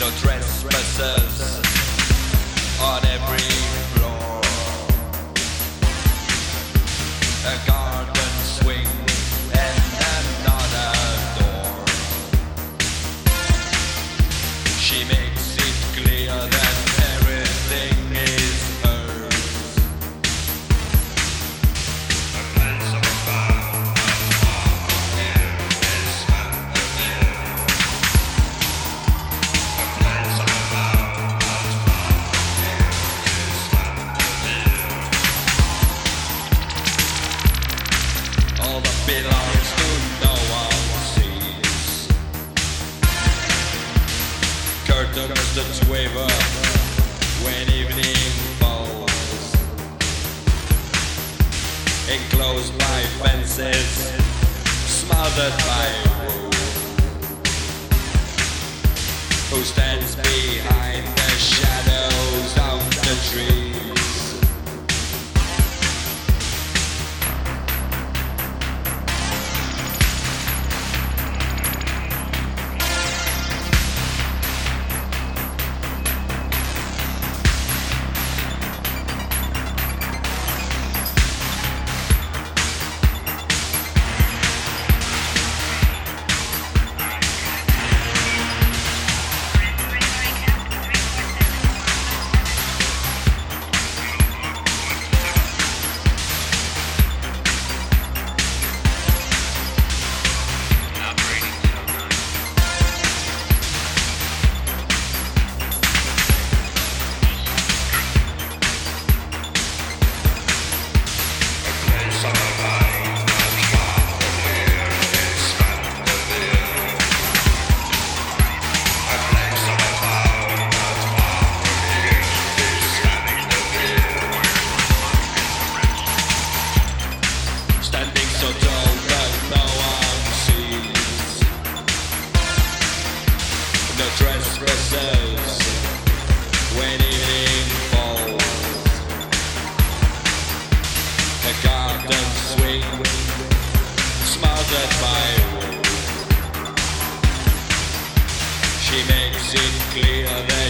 No trespassers on every floor. A garden swing and another door. She makes it clear that everything is hers. All that belongs to no one sees. Curtains that waver when evening falls, enclosed by fences, smothered by walls. Who stands behind the shadows of the trees? Standing so tall that no one sees. No trespassers when evening falls. A garden swing smothered by walls. She makes it clear that